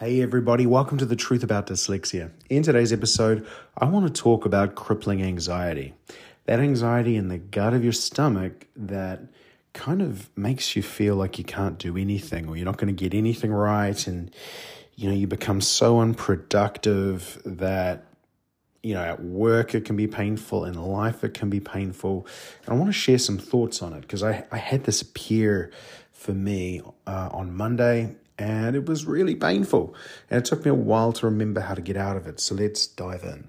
Hey everybody, welcome to The Truth About Dyslexia. In today's episode, I want to talk about crippling anxiety. That anxiety in the gut of your stomach that kind of makes you feel like you can't do anything or you're not going to get anything right, and you become so unproductive that at work it can be painful, in life it can be painful. And I want to share some thoughts on it because I had this appear for me on Monday, and it was really painful. And it took me a while to remember how to get out of it. So let's dive in.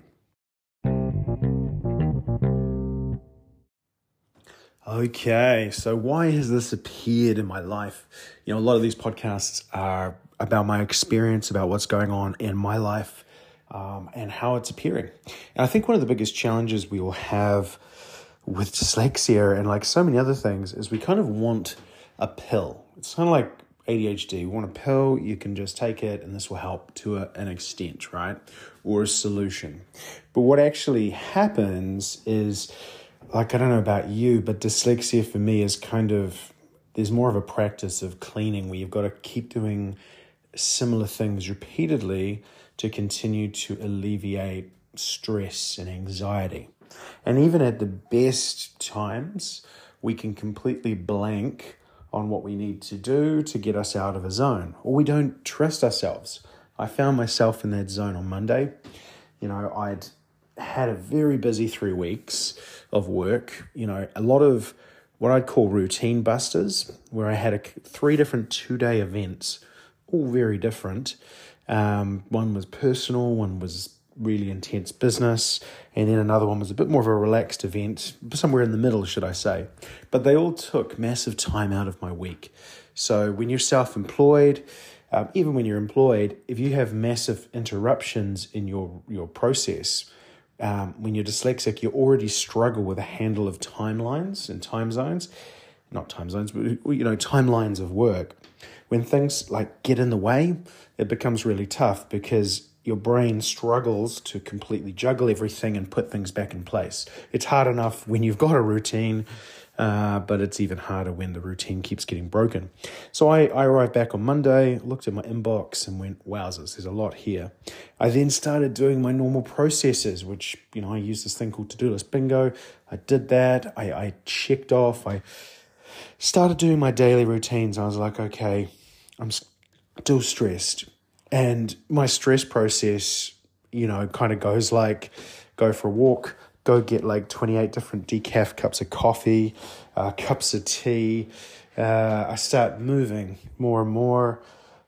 Okay, so why has this appeared in my life? A lot of these podcasts are about my experience, about what's going on in my life, and how it's appearing. And I think one of the biggest challenges we will have with dyslexia and like so many other things is we kind of want a pill. It's kind of like ADHD. You want a pill, you can just take it and this will help to an extent, right? Or a solution. But what actually happens is, like, I don't know about you, but dyslexia for me is there's more of a practice of cleaning where you've got to keep doing similar things repeatedly to continue to alleviate stress and anxiety. And even at the best times, we can completely blank on what we need to do to get us out of a zone, or we don't trust ourselves. I found myself in that zone on Monday. I'd had a very busy 3 weeks of work, a lot of what I'd call routine busters, where I had 3 different 2-day events, all very different. One was personal, one was really intense business, and then another one was a bit more of a relaxed event, somewhere in the middle, should I say. But they all took massive time out of my week. So when you're self-employed, even when you're employed, if you have massive interruptions in your process, when you're dyslexic, you already struggle with a handle of timelines and time zones. Not time zones, but timelines of work. When things like get in the way, it becomes really tough because your brain struggles to completely juggle everything and put things back in place. It's hard enough when you've got a routine, but it's even harder when the routine keeps getting broken. So I arrived back on Monday, looked at my inbox and went, wowzers, there's a lot here. I then started doing my normal processes, which, I use this thing called To-Do List Bingo. I did that. I checked off. I started doing my daily routines. I was like, okay, I'm still stressed. And my stress process, kind of goes like, go for a walk, go get like 28 different decaf cups of coffee, cups of tea. I start moving more and more.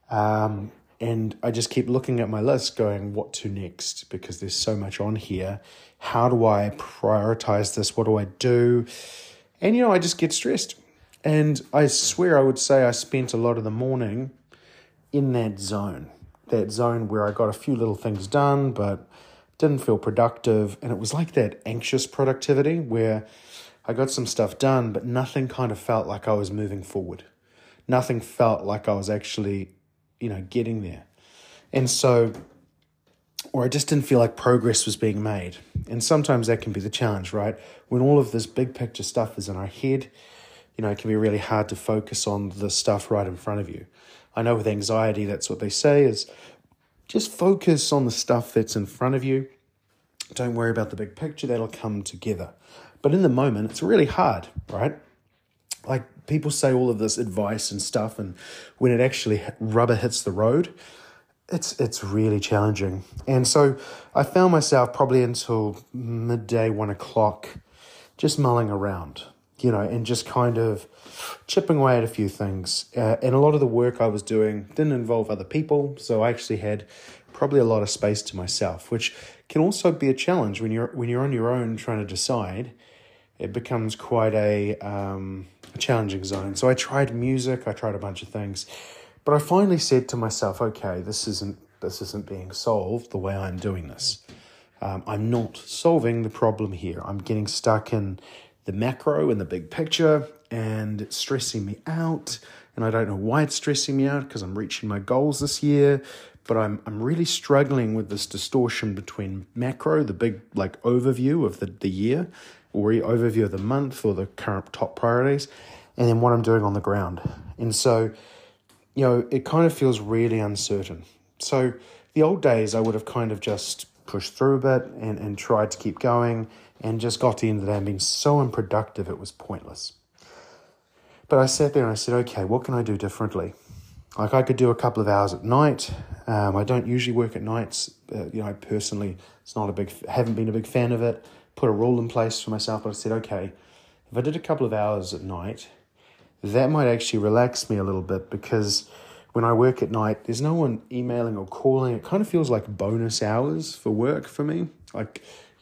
And I just keep looking at my list going, what to next? Because there's so much on here. How do I prioritize this? What do I do? And, I just get stressed. And I swear I would say I spent a lot of the morning in that zone where I got a few little things done, but didn't feel productive. And it was like that anxious productivity where I got some stuff done, but nothing kind of felt like I was moving forward. Nothing felt like I was actually, getting there. And so, or I just didn't feel like progress was being made. And sometimes that can be the challenge, right? When all of this big picture stuff is in our head, it can be really hard to focus on the stuff right in front of you. I know with anxiety, that's what they say is just focus on the stuff that's in front of you. Don't worry about the big picture, that'll come together. But in the moment, it's really hard, right? Like people say all of this advice and stuff, and when it actually rubber hits the road, it's really challenging. And so I found myself probably until midday, 1 o'clock, just mulling around, and just kind of chipping away at a few things. And a lot of the work I was doing didn't involve other people, so I actually had probably a lot of space to myself, which can also be a challenge when you're on your own trying to decide. It becomes quite a challenging zone. So I tried music, I tried a bunch of things, but I finally said to myself, okay, this isn't being solved the way I'm doing this. I'm not solving the problem here. I'm getting stuck in the macro and the big picture, and it's stressing me out. And I don't know why it's stressing me out because I'm reaching my goals this year, but I'm really struggling with this distortion between macro, the big like overview of the year, or overview of the month or the current top priorities, and then what I'm doing on the ground. And so, it kind of feels really uncertain. So the old days, I would have kind of just pushed through a bit and tried to keep going and just got to the end of the day and being so unproductive it was pointless. But I sat there and I said, okay, what can I do differently? Like I could do a couple of hours at night. I don't usually work at nights. Personally, haven't been a big fan of it. Put a rule in place for myself, but I said, okay, if I did a couple of hours at night, that might actually relax me a little bit, because when I work at night, there's no one emailing or calling. It kind of feels like bonus hours for work for me, like,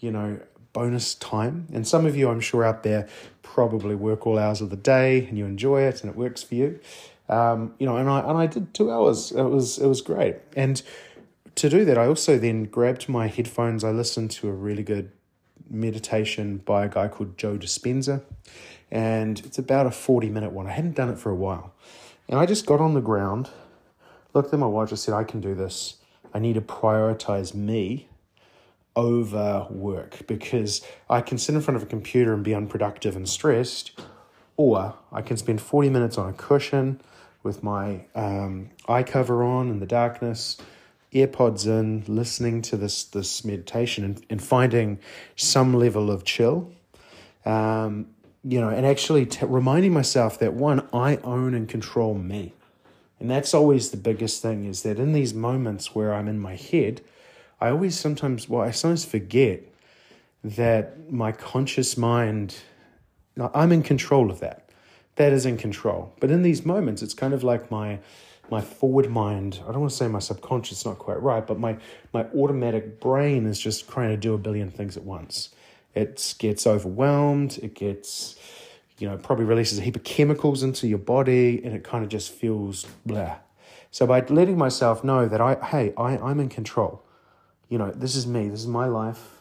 bonus time. And some of you, I'm sure, out there probably work all hours of the day and you enjoy it and it works for you. And I did 2 hours. It was great. And to do that, I also then grabbed my headphones. I listened to a really good meditation by a guy called Joe Dispenza, and it's about a 40-minute one. I hadn't done it for a while. And I just got on the ground, looked at my watch, I said, I can do this. I need to prioritize me over work, because I can sit in front of a computer and be unproductive and stressed, or I can spend 40 minutes on a cushion with my eye cover on in the darkness, AirPods in, listening to this meditation and finding some level of chill, and actually reminding myself that, one, I own and control me. And that's always the biggest thing, is that in these moments where I'm in my head, I sometimes forget that my conscious mind, I'm in control of that. That is in control. But in these moments, it's kind of like my forward mind, I don't want to say my subconscious, not quite right, but my automatic brain is just trying to do a billion things at once. It gets overwhelmed, it gets, probably releases a heap of chemicals into your body, and it kind of just feels blah. So by letting myself know that I'm in control, this is me, this is my life,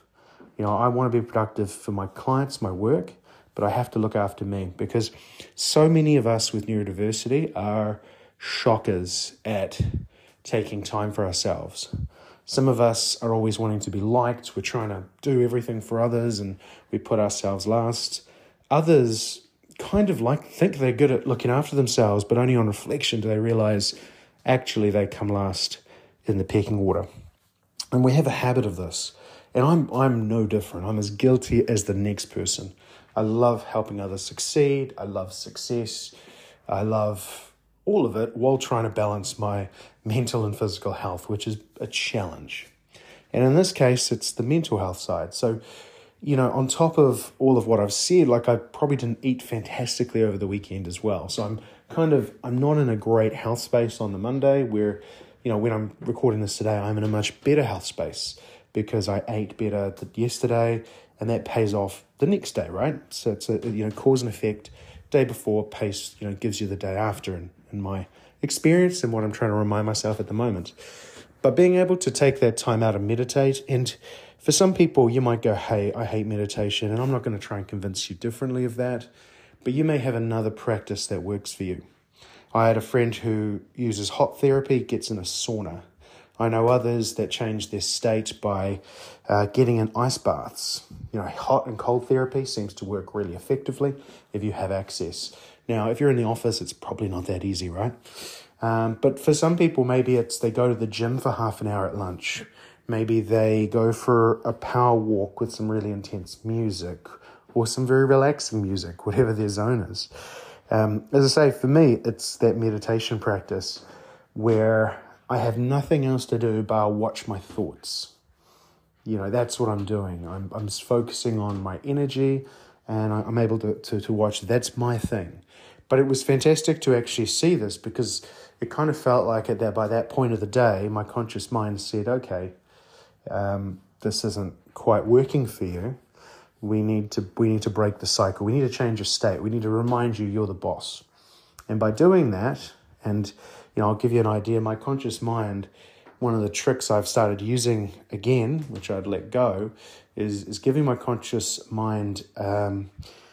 I want to be productive for my clients, my work, but I have to look after me, because so many of us with neurodiversity are shockers at taking time for ourselves. Some of us are always wanting to be liked. We're trying to do everything for others and we put ourselves last. Others kind of think they're good at looking after themselves, but only on reflection do they realize actually they come last in the pecking order. And we have a habit of this. And I'm no different. I'm as guilty as the next person. I love helping others succeed. I love success. I love all of it while trying to balance my mental and physical health, which is a challenge. And in this case, it's the mental health side. So, on top of all of what I've said, I probably didn't eat fantastically over the weekend as well. So I'm not in a great health space on the Monday, where, when I'm recording this today, I'm in a much better health space because I ate better yesterday, and that pays off the next day, right? So it's a cause and effect. Day before gives you the day after, in my experience and what I'm trying to remind myself at the moment. But being able to take that time out and meditate, and for some people you might go, hey, I hate meditation, and I'm not going to try and convince you differently of that, but you may have another practice that works for you. I had a friend who uses hot therapy, gets in a sauna. I know others that change their state by getting in ice baths. Hot and cold therapy seems to work really effectively if you have access. Now, if you're in the office, it's probably not that easy, right? But for some people, maybe they go to the gym for half an hour at lunch. Maybe they go for a power walk with some really intense music or some very relaxing music, whatever their zone is. As I say, for me, it's that meditation practice where I have nothing else to do but watch my thoughts. That's what I'm doing. I'm focusing on my energy, and I'm able to watch. That's my thing. But it was fantastic to actually see this, because it kind of felt like by that point of the day, my conscious mind said, okay, this isn't quite working for you. We need to break the cycle. We need to change your state. We need to remind you you're the boss. And by doing that, and I'll give you an idea, my conscious mind, one of the tricks I've started using again, which I'd let go, is giving my conscious mind a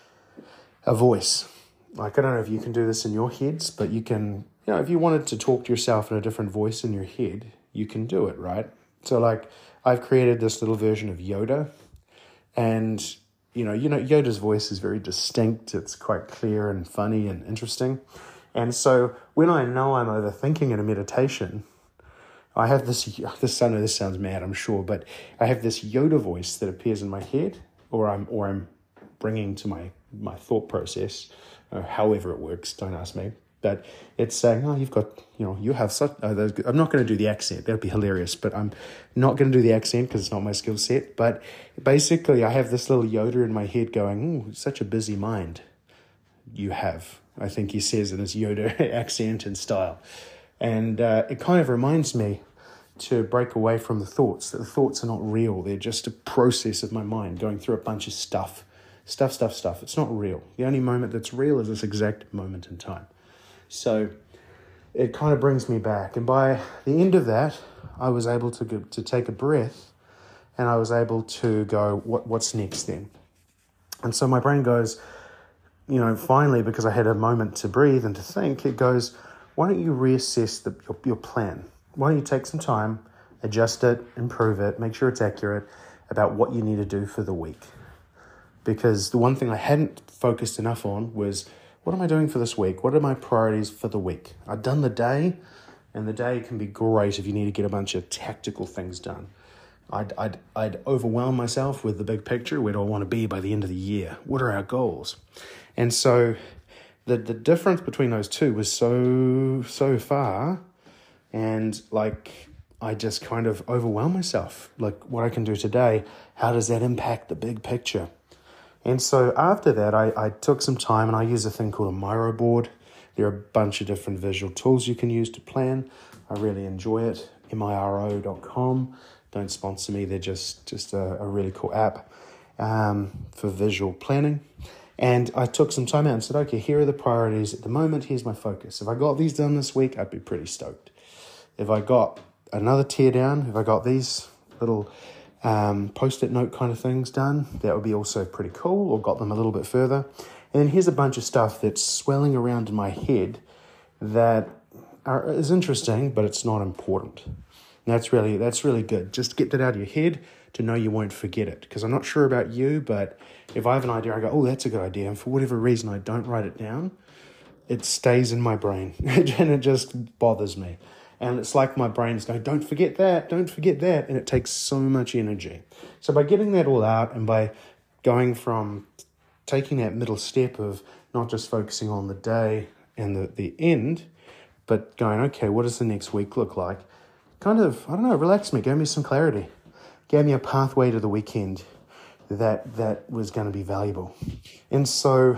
voice. I don't know if you can do this in your heads, but you can, if you wanted to talk to yourself in a different voice in your head, you can do it, right? So I've created this little version of Yoda, and Yoda's voice is very distinct. It's quite clear and funny and interesting. And so when I know I'm overthinking in a meditation, I have I know this sounds mad, I'm sure, but I have this Yoda voice that appears in my head, or I'm bringing to my thought process, however it works, don't ask me. But it's saying, oh, you have such, I'm not going to do the accent, that'd be hilarious, but I'm not going to do the accent because it's not my skill set. But basically, I have this little Yoda in my head going, such a busy mind you have, I think he says in his Yoda accent and style. And it kind of reminds me to break away from the thoughts, that the thoughts are not real. They're just a process of my mind going through a bunch of stuff. It's not real. The only moment that's real is this exact moment in time. So it kind of brings me back. And by the end of that, I was able to take a breath, and I was able to go, what's next then? And so my brain goes, finally, because I had a moment to breathe and to think, it goes, why don't you reassess your plan? Why don't you take some time, adjust it, improve it, make sure it's accurate about what you need to do for the week? Because the one thing I hadn't focused enough on was, what am I doing for this week? What are my priorities for the week? I've done the day, and the day can be great if you need to get a bunch of tactical things done. I'd overwhelm myself with the big picture. Where do I want to be by the end of the year? What are our goals? And so the difference between those two was so far, and I just kind of overwhelm myself. Like, what I can do today, how does that impact the big picture? And so after that, I took some time and I use a thing called a Miro board. There are a bunch of different visual tools you can use to plan. I really enjoy it. Miro.com. Don't sponsor me. They're just a really cool app for visual planning. And I took some time out and said, okay, here are the priorities at the moment. Here's my focus. If I got these done this week, I'd be pretty stoked. If I got another tear down, if I got these little post-it note kind of things done, that would be also pretty cool, or got them a little bit further. And then here's a bunch of stuff that's swelling around in my head that is interesting, but it's not important. And that's really good. Just get that out of your head to know you won't forget it. Because I'm not sure about you, but if I have an idea, I go, oh, that's a good idea. And for whatever reason, I don't write it down. It stays in my brain and it just bothers me. And it's like my brain's going, don't forget that. And it takes so much energy. So by getting that all out, and by going from taking that middle step of not just focusing on the day and the end, but going, okay, what does the next week look like? Kind of, relaxed me, gave me some clarity, gave me a pathway to the weekend that was going to be valuable. And so,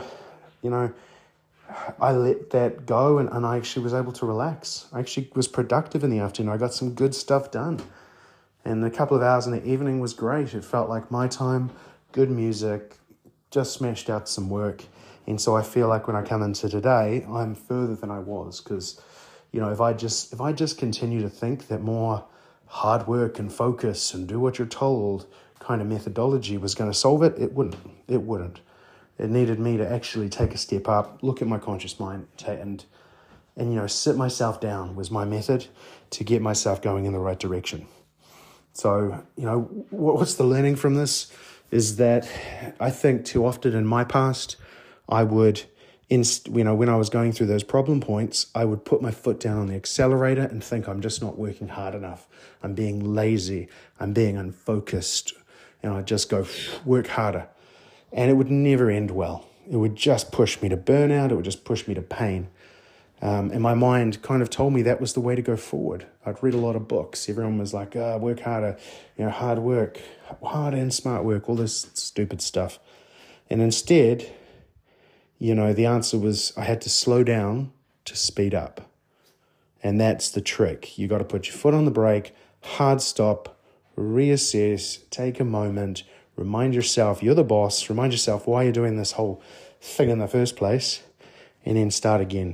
I let that go, and I actually was able to relax. I actually was productive in the afternoon. I got some good stuff done. And a couple of hours in the evening was great. It felt like my time, good music, just smashed out some work. And so I feel like when I come into today, I'm further than I was, because, if I just continue to think that more hard work and focus and do what you're told kind of methodology was going to solve it, it wouldn't. It needed me to actually take a step up, look at my conscious mind, and sit myself down was my method to get myself going in the right direction. So, what's the learning from this is that I think too often in my past, I would, when I was going through those problem points, I would put my foot down on the accelerator and think I'm just not working hard enough. I'm being lazy. I'm being unfocused. And I'd just go, work harder. And it would never end well. It would just push me to burnout. It would just push me to pain. And my mind kind of told me that was the way to go forward. I'd read a lot of books. Everyone was like, work harder, hard work, hard and smart work, all this stupid stuff. And instead, the answer was I had to slow down to speed up. And that's the trick. You got to put your foot on the brake, hard stop, reassess, take a moment, remind yourself you're the boss, remind yourself why you're doing this whole thing in the first place, and then start again.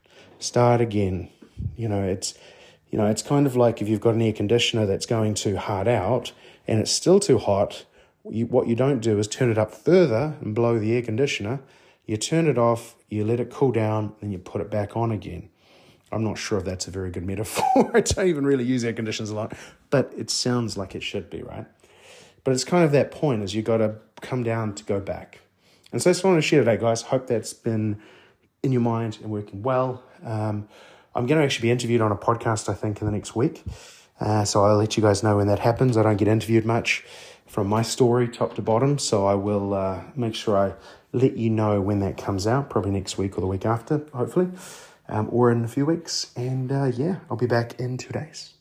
It's kind of like if you've got an air conditioner that's going too hard out and it's still too hot, what you don't do is turn it up further and blow the air conditioner. You turn it off, you let it cool down, and you put it back on again. I'm not sure if that's a very good metaphor. I don't even really use air conditioners a lot, but it sounds like it should be, right? But it's kind of that point is you got to come down to go back. And so I just wanted to share today, guys. Hope that's been in your mind and working well. I'm going to actually be interviewed on a podcast, I think, in the next week. So I'll let you guys know when that happens. I don't get interviewed much from my story top to bottom, so I will make sure I let you know when that comes out, probably next week or the week after, hopefully, or in a few weeks. And yeah, I'll be back in 2 days.